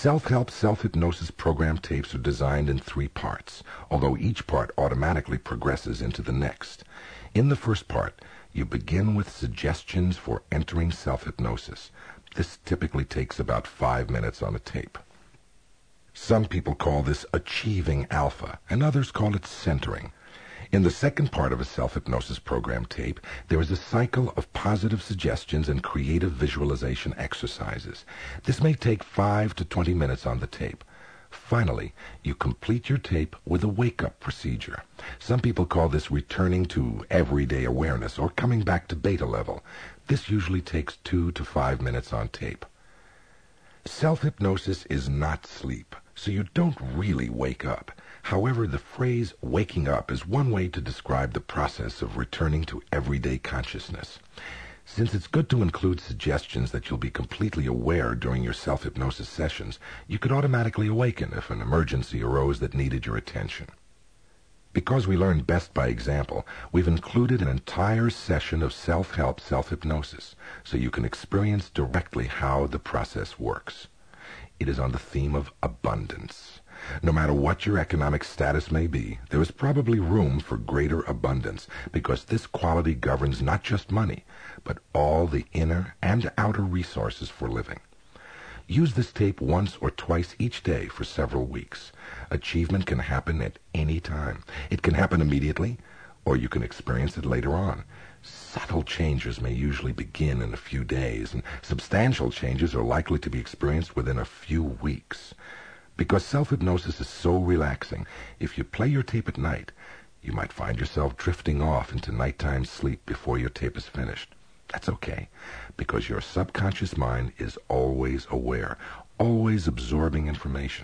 Self-help self-hypnosis program tapes are designed in 3 parts, although each part automatically progresses into the next. In the first part, you begin with suggestions for entering self-hypnosis. This typically takes about 5 minutes on a tape. Some people call this achieving alpha, and others call it centering. In the second part of a self-hypnosis program tape, there is a cycle of positive suggestions and creative visualization exercises. This may take 5 to 20 minutes on the tape. Finally, you complete your tape with a wake-up procedure. Some people call this returning to everyday awareness or coming back to beta level. This usually takes 2 to 5 minutes on tape. Self-hypnosis is not sleep, so you don't really wake up. However, the phrase waking up is one way to describe the process of returning to everyday consciousness. Since it's good to include suggestions that you'll be completely aware during your self-hypnosis sessions, you could automatically awaken if an emergency arose that needed your attention. Because we learn best by example, we've included an entire session of self-help self-hypnosis, so you can experience directly how the process works. It is on the theme of abundance. No matter what your economic status may be, there is probably room for greater abundance, because this quality governs not just money, but all the inner and outer resources for living. Use this tape once or twice each day for several weeks. Achievement can happen at any time. It can happen immediately, or you can experience it later on. Subtle changes may usually begin in a few days, and substantial changes are likely to be experienced within a few weeks. Because self-hypnosis is so relaxing, if you play your tape at night, you might find yourself drifting off into nighttime sleep before your tape is finished. That's okay, because your subconscious mind is always aware, always absorbing information.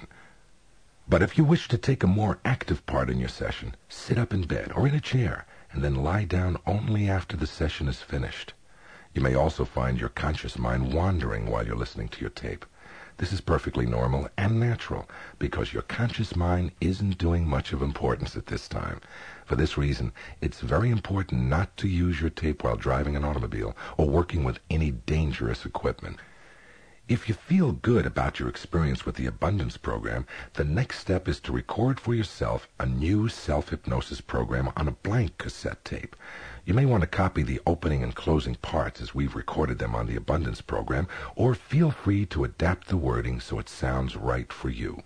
But if you wish to take a more active part in your session, sit up in bed or in a chair, and then lie down only after the session is finished. You may also find your conscious mind wandering while you're listening to your tape. This is perfectly normal and natural, because your conscious mind isn't doing much of importance at this time. For this reason, it's very important not to use your tape while driving an automobile or working with any dangerous equipment. If you feel good about your experience with the Abundance Program, the next step is to record for yourself a new self-hypnosis program on a blank cassette tape. You may want to copy the opening and closing parts as we've recorded them on the Abundance Program, or feel free to adapt the wording so it sounds right for you.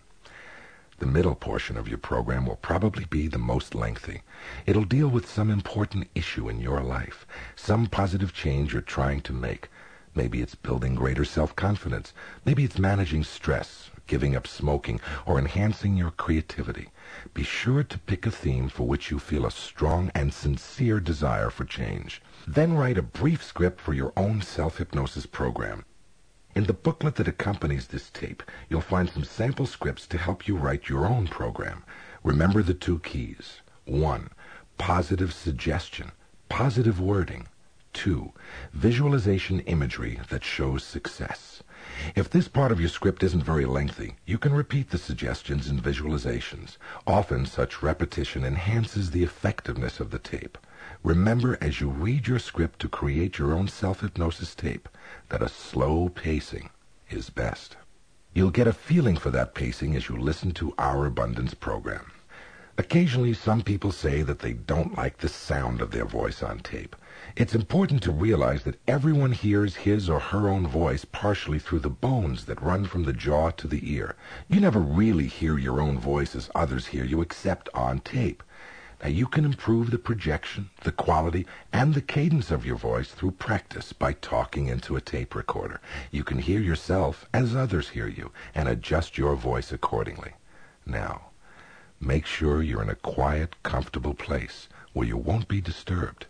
The middle portion of your program will probably be the most lengthy. It'll deal with some important issue in your life, some positive change you're trying to make. Maybe it's building greater self-confidence. Maybe it's managing stress, giving up smoking, or enhancing your creativity. Be sure to pick a theme for which you feel a strong and sincere desire for change. Then write a brief script for your own self-hypnosis program. In the booklet that accompanies this tape, you'll find some sample scripts to help you write your own program. Remember the 2 keys. 1. Positive suggestion, positive wording. 2. Visualization imagery that shows success. If this part of your script isn't very lengthy, you can repeat the suggestions and visualizations. Often such repetition enhances the effectiveness of the tape. Remember as you read your script to create your own self-hypnosis tape that a slow pacing is best. You'll get a feeling for that pacing as you listen to our Abundance Program. Occasionally, some people say that they don't like the sound of their voice on tape. It's important to realize that everyone hears his or her own voice partially through the bones that run from the jaw to the ear. You never really hear your own voice as others hear you except on tape. Now, you can improve the projection, the quality, and the cadence of your voice through practice by talking into a tape recorder. You can hear yourself as others hear you and adjust your voice accordingly. Now, make sure you're in a quiet, comfortable place where you won't be disturbed.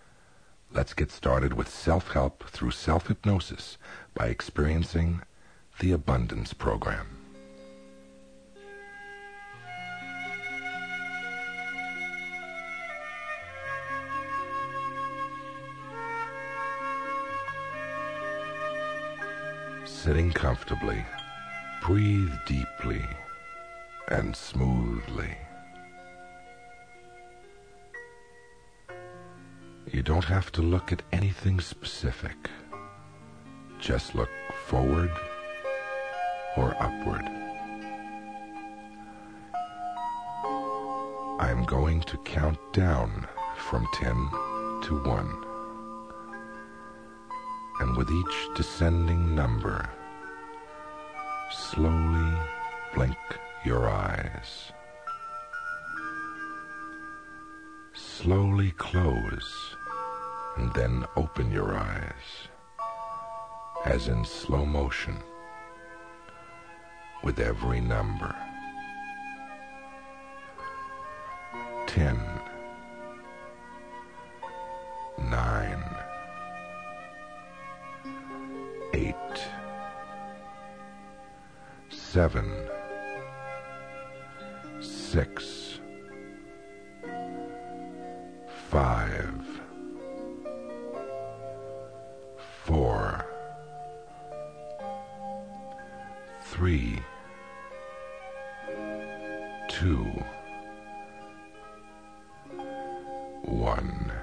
Let's get started with self-help through self-hypnosis by experiencing the Abundance Program. Sitting comfortably, breathe deeply and smoothly. You don't have to look at anything specific. Just look forward or upward. I am going to count down from 10 to 1. And with each descending number, slowly blink your eyes. Slowly close and then open your eyes, as in slow motion, with every number. 10, 9, 8, 7, 6, 5, 4, 3, 2, 1.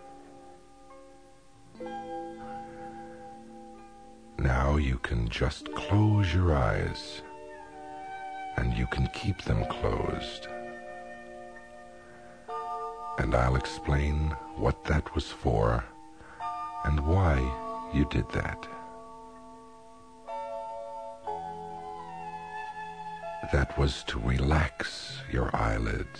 Now you can just close your eyes, and you can keep them closed. And I'll explain what that was for and why you did that. That was to relax your eyelids.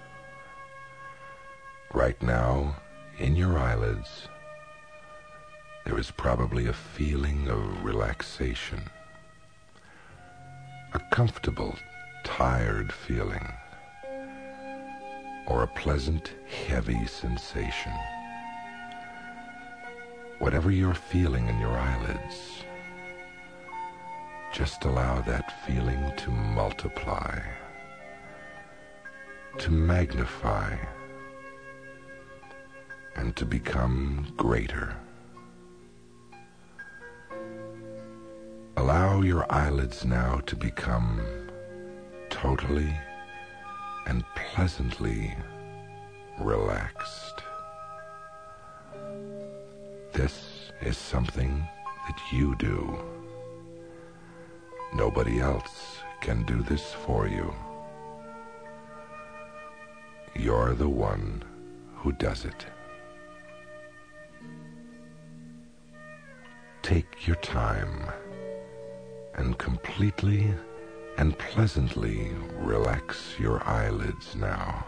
Right now, in your eyelids, there is probably a feeling of relaxation, a comfortable, tired feeling, or a pleasant, heavy sensation. Whatever you're feeling in your eyelids, just allow that feeling to multiply, to magnify, and to become greater. Allow your eyelids now to become totally and pleasantly relaxed. This is something that you do. Nobody else can do this for you. You're the one who does it. Take your time and completely and pleasantly relax your eyelids now.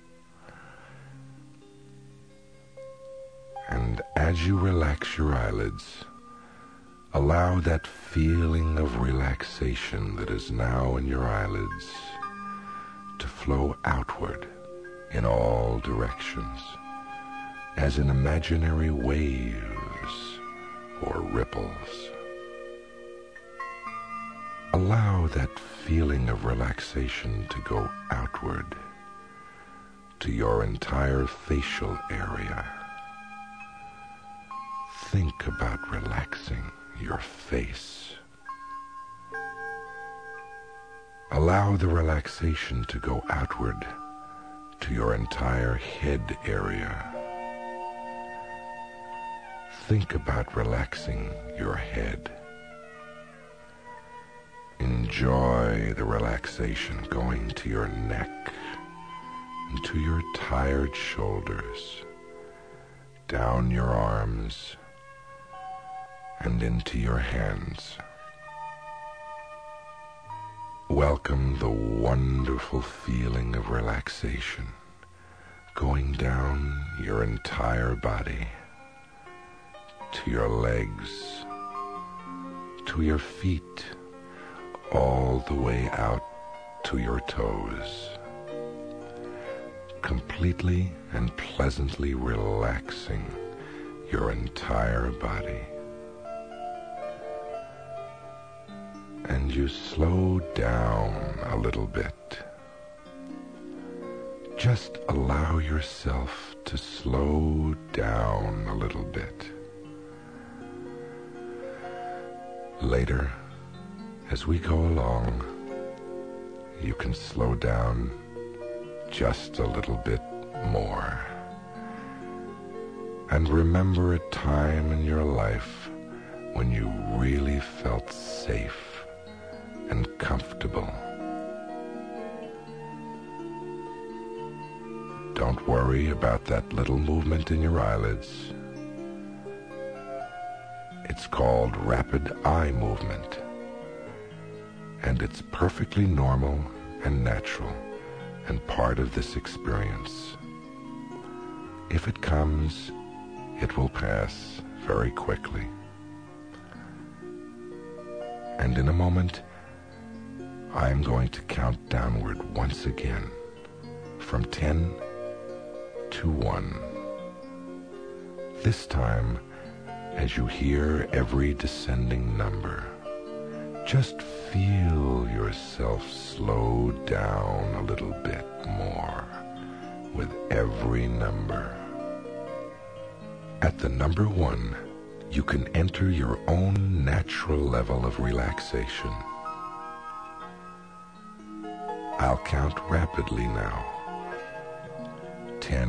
And as you relax your eyelids, allow that feeling of relaxation that is now in your eyelids to flow outward in all directions, as in imaginary waves or ripples. Allow that feeling of relaxation to go outward to your entire facial area. Think about relaxing your face. Allow the relaxation to go outward to your entire head area. Think about relaxing your head. Enjoy the relaxation going to your neck and to your tired shoulders, down your arms, and into your hands. Welcome the wonderful feeling of relaxation going down your entire body, to your legs, to your feet, all the way out to your toes, completely and pleasantly relaxing your entire body. And you slow down a little bit. Just allow yourself to slow down a little bit. Later, as we go along, you can slow down just a little bit more. And remember a time in your life when you really felt safe and comfortable. Don't worry about that little movement in your eyelids. It's called rapid eye movement, and it's perfectly normal and natural and part of this experience. If it comes, it will pass very quickly. And in a moment, I am going to count downward once again from 10 to 1. This time, as you hear every descending number, just feel yourself slow down a little bit more with every number. At the number 1, you can enter your own natural level of relaxation. I'll count rapidly now. 10,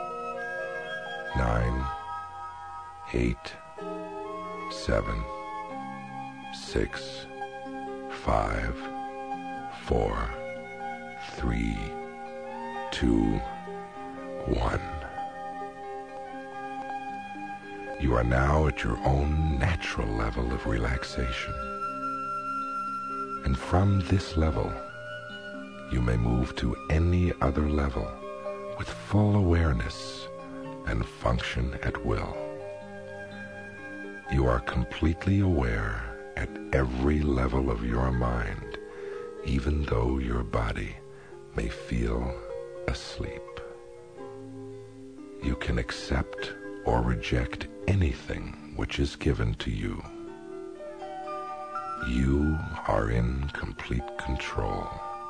9, 8, 7, 6, 5, 4, 3, 2, 1. You are now at your own natural level of relaxation. And from this level, you may move to any other level with full awareness and function at will. You are completely aware at every level of your mind, even though your body may feel asleep. You can accept or reject anything which is given to you. You are in complete control.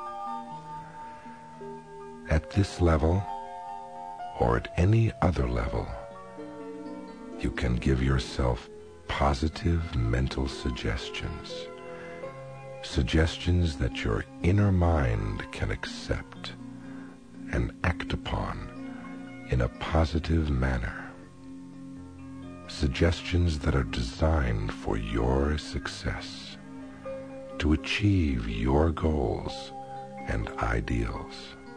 At this level, or at any other level, you can give yourself positive mental suggestions, suggestions that your inner mind can accept and act upon in a positive manner, suggestions that are designed for your success, to achieve your goals and ideals.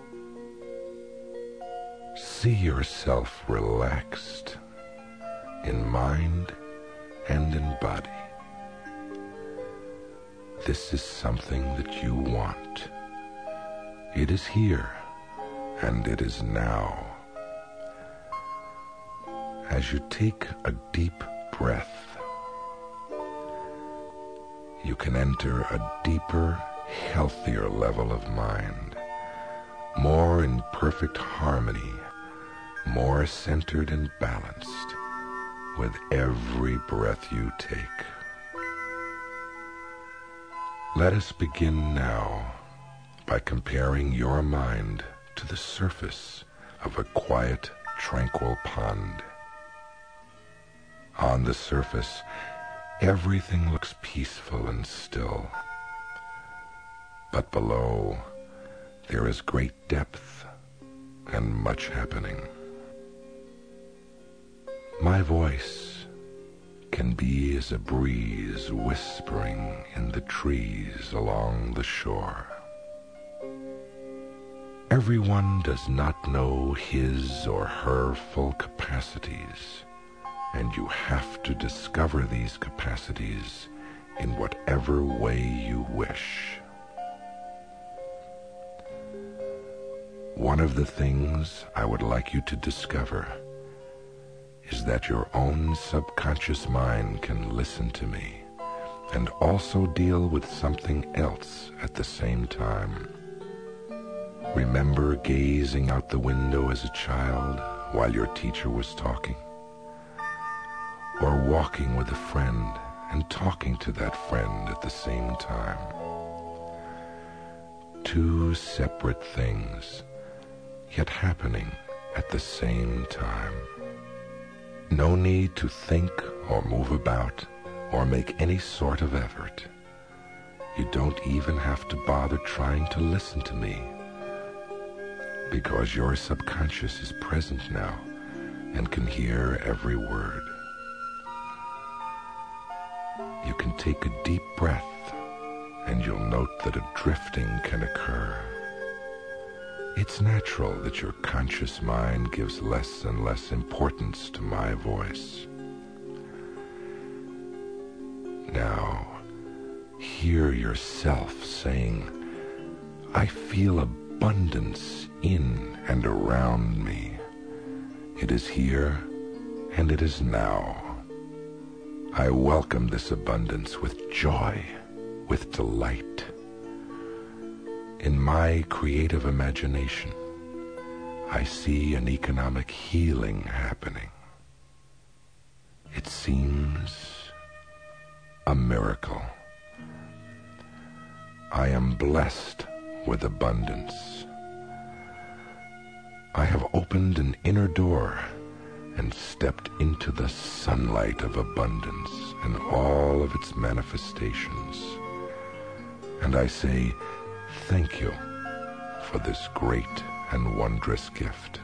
See yourself relaxed in mind and in body. This is something that you want. It is here, and it is now. As you take a deep breath, you can enter a deeper, healthier level of mind, more in perfect harmony, more centered and balanced with every breath you take. Let us begin now by comparing your mind to the surface of a quiet, tranquil pond. On the surface, everything looks peaceful and still. But below, there is great depth and much happening. My voice can be as a breeze whispering in the trees along the shore. Everyone does not know his or her full capacities, and you have to discover these capacities in whatever way you wish. One of the things I would like you to discover is that your own subconscious mind can listen to me and also deal with something else at the same time. Remember gazing out the window as a child while your teacher was talking? Or walking with a friend and talking to that friend at the same time? Two separate things, yet happening at the same time. No need to think or move about or make any sort of effort. You don't even have to bother trying to listen to me, because your subconscious is present now and can hear every word. You can take a deep breath and you'll note that a drifting can occur. It's natural that your conscious mind gives less and less importance to my voice. Now, hear yourself saying, I feel abundance in and around me. It is here and it is now. I welcome this abundance with joy, with delight. In my creative imagination, I see an economic healing happening. It seems a miracle. I am blessed with abundance. I have opened an inner door and stepped into the sunlight of abundance and all of its manifestations. And I say, thank you for this great and wondrous gift.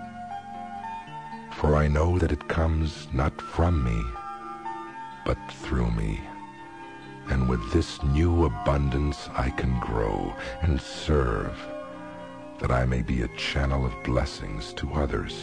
For I know that it comes not from me, but through me. And with this new abundance I can grow and serve, that I may be a channel of blessings to others.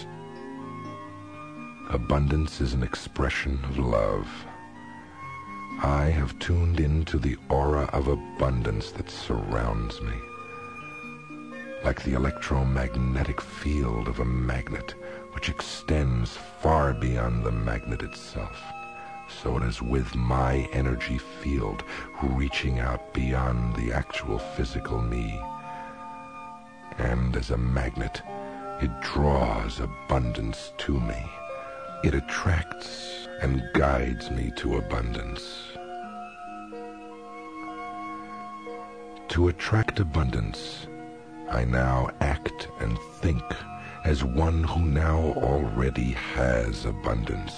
Abundance is an expression of love. I have tuned into the aura of abundance that surrounds me. Like the electromagnetic field of a magnet, which extends far beyond the magnet itself, so it is with my energy field reaching out beyond the actual physical me. And as a magnet, it draws abundance to me. It attracts and guides me to abundance. To attract abundance, I now act and think as one who now already has abundance.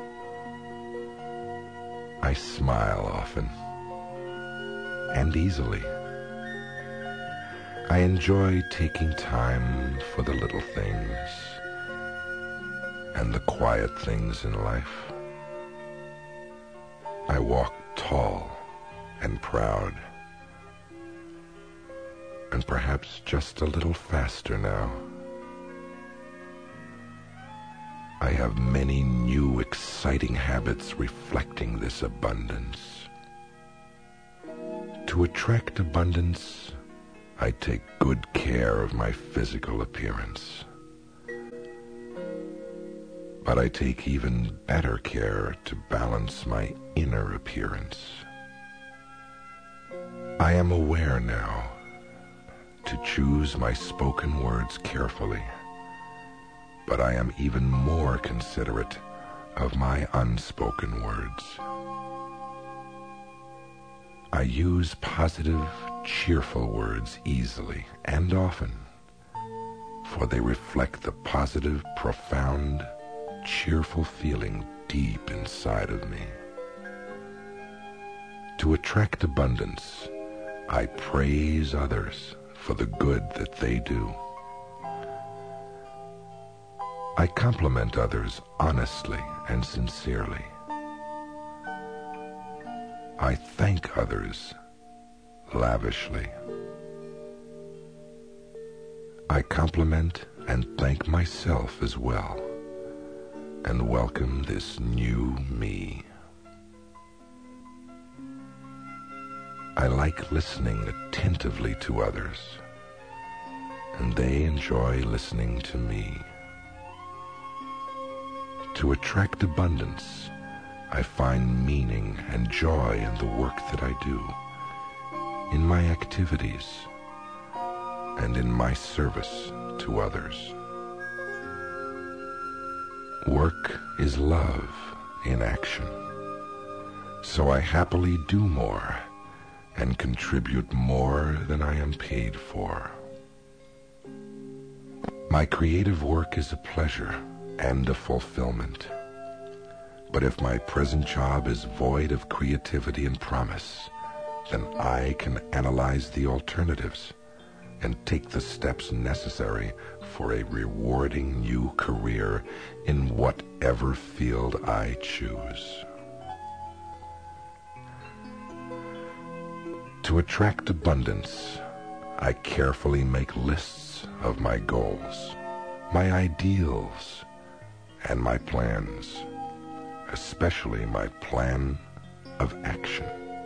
I smile often and easily. I enjoy taking time for the little things and the quiet things in life. I walk tall and proud, and perhaps just a little faster now. I have many new exciting habits reflecting this abundance. To attract abundance, I take good care of my physical appearance. But I take even better care to balance my inner appearance. I am aware now to choose my spoken words carefully, but I am even more considerate of my unspoken words. I use positive, cheerful words easily and often, for they reflect the positive, profound, cheerful feeling deep inside of me. To attract abundance, I praise others for the good that they do. I compliment others honestly and sincerely. I thank others lavishly. I compliment and thank myself as well, and welcome this new me. I like listening attentively to others, and they enjoy listening to me. To attract abundance, I find meaning and joy in the work that I do, in my activities, and in my service to others. Work is love in action, so I happily do more and contribute more than I am paid for. My creative work is a pleasure and a fulfillment. But if my present job is void of creativity and promise, then I can analyze the alternatives and take the steps necessary for a rewarding new career in whatever field I choose. To attract abundance, I carefully make lists of my goals, my ideals, and my plans, especially my plan of action.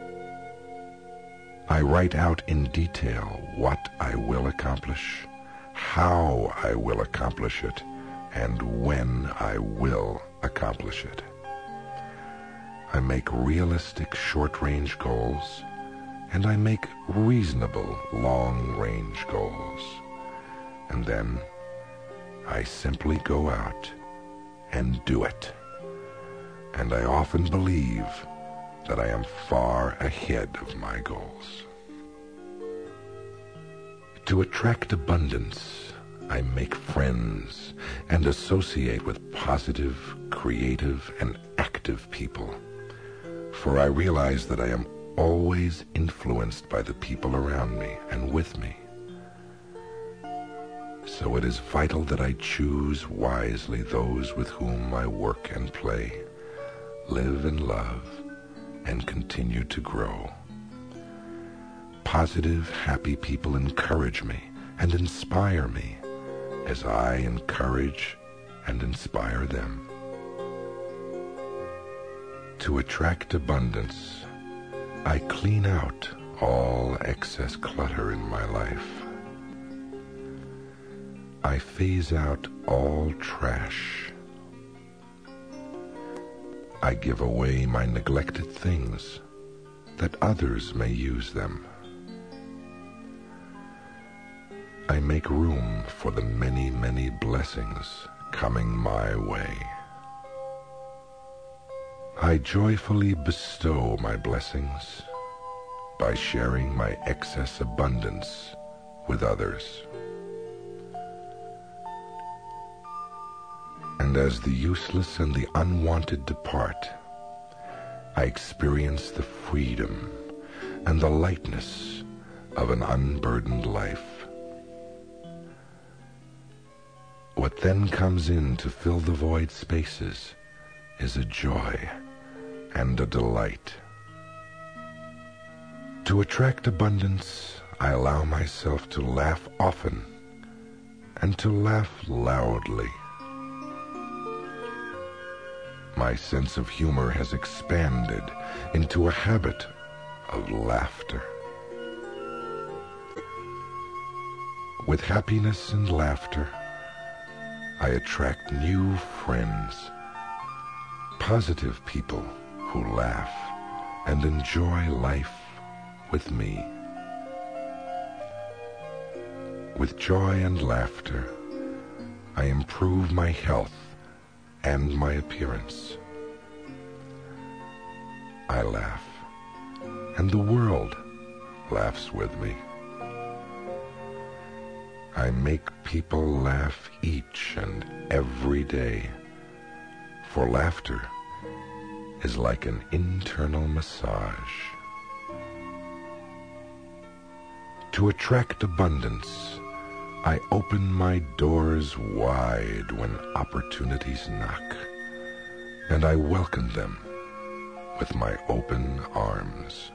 I write out in detail what I will accomplish, how I will accomplish it, and when I will accomplish it. I make realistic short-range goals, and I make reasonable long-range goals. And then I simply go out and do it. And I often believe that I am far ahead of my goals. To attract abundance, I make friends and associate with positive, creative, and active people. For I realize that I am always influenced by the people around me and with me. So it is vital that I choose wisely those with whom I work and play, live and love, and continue to grow. Positive, happy people encourage me and inspire me as I encourage and inspire them. To attract abundance, I clean out all excess clutter in my life. I phase out all trash. I give away my neglected things that others may use them. I make room for the many, many blessings coming my way. I joyfully bestow my blessings by sharing my excess abundance with others. And as the useless and the unwanted depart, I experience the freedom and the lightness of an unburdened life. What then comes in to fill the void spaces is a joy and a delight. To attract abundance, I allow myself to laugh often and to laugh loudly. My sense of humor has expanded into a habit of laughter. With happiness and laughter, I attract new friends, positive people who laugh and enjoy life with me. With joy and laughter, I improve my health and my appearance. I laugh, and the world laughs with me. I make people laugh each and every day, for laughter is like an internal massage. To attract abundance, I open my doors wide when opportunities knock, and I welcome them with my open arms.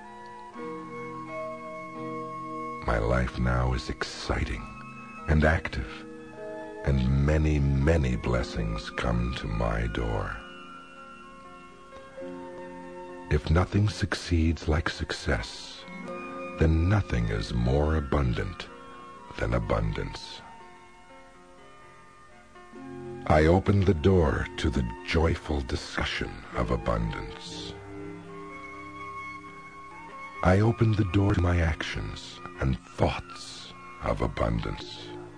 My life now is exciting and active, and many, many blessings come to my door. If nothing succeeds like success, then nothing is more abundant than abundance. I open the door to the joyful discussion of abundance. I open the door to my actions and thoughts of abundance.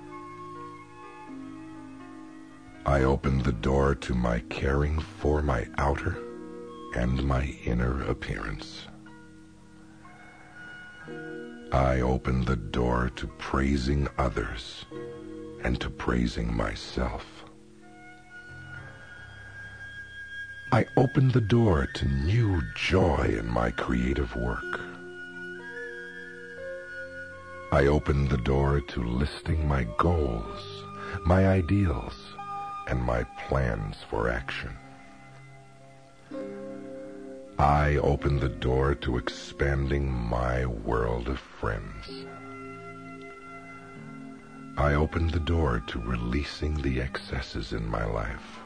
I open the door to my caring for my outer and my inner appearance. I open the door to praising others and to praising myself. I open the door to new joy in my creative work. I open the door to listing my goals, my ideals, and my plans for action. I open the door to expanding my world of friends. I open the door to releasing the excesses in my life.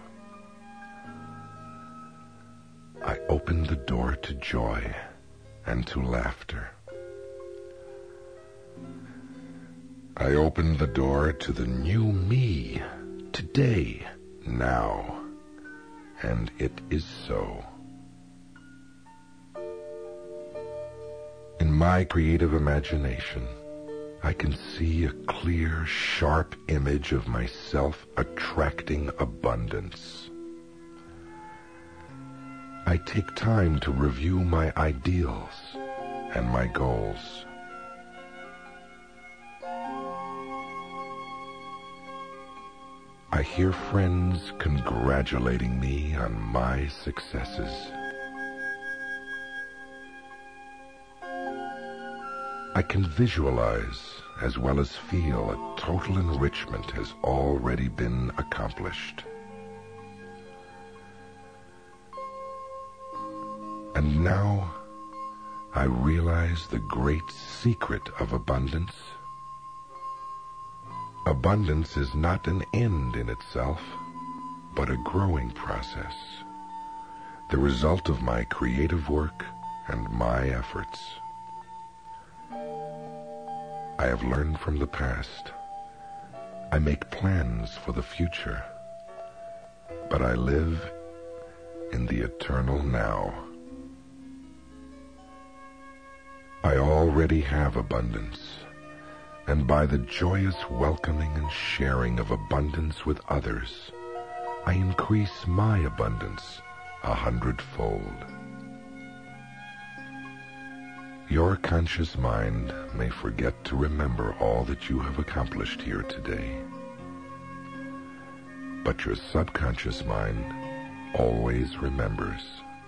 I open the door to joy and to laughter. I open the door to the new me, today, now, and it is so. In my creative imagination, I can see a clear, sharp image of myself attracting abundance. I take time to review my ideals and my goals. I hear friends congratulating me on my successes. I can visualize as well as feel a total enrichment has already been accomplished. And now I realize the great secret of abundance. Abundance is not an end in itself, but a growing process, the result of my creative work and my efforts. I have learned from the past. I make plans for the future, but I live in the eternal now. I already have abundance, and by the joyous welcoming and sharing of abundance with others, I increase my abundance 100-fold. Your conscious mind may forget to remember all that you have accomplished here today, but your subconscious mind always remembers.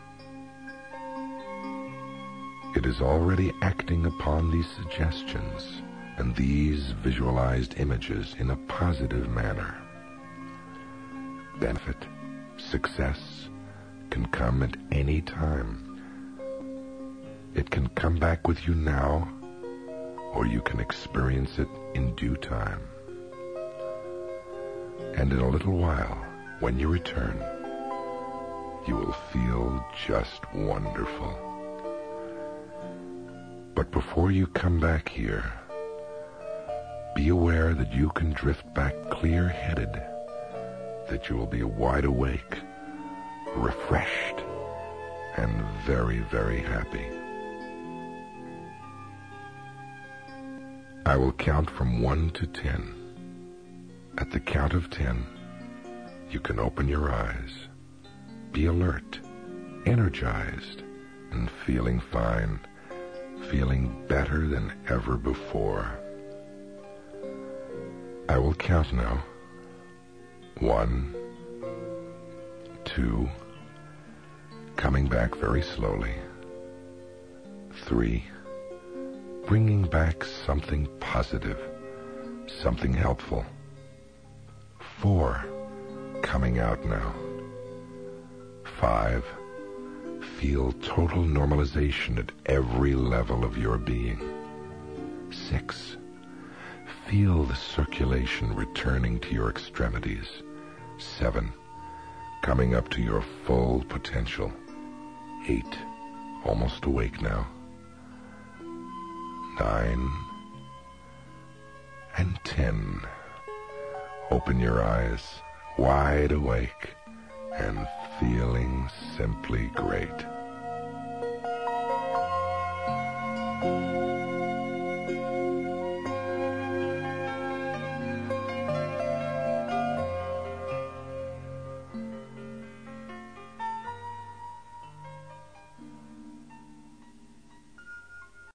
It is already acting upon these suggestions and these visualized images in a positive manner. Benefit, success can come at any time. It can come back with you now, or you can experience it in due time. And in a little while, when you return, you will feel just wonderful. But before you come back here, be aware that you can drift back clear-headed, that you will be wide awake, refreshed, and very, very happy. I will count from 1 to 10. At the count of 10, you can open your eyes, be alert, energized, and feeling fine, feeling better than ever before. I will count now. 1, 2, coming back very slowly. 3, bringing back something positive, something helpful. 4, coming out now. 5, feel total normalization at every level of your being. 6, feel the circulation returning to your extremities. 7, coming up to your full potential. 8, almost awake now. 9, and 10. Open your eyes, wide awake, and feeling simply great.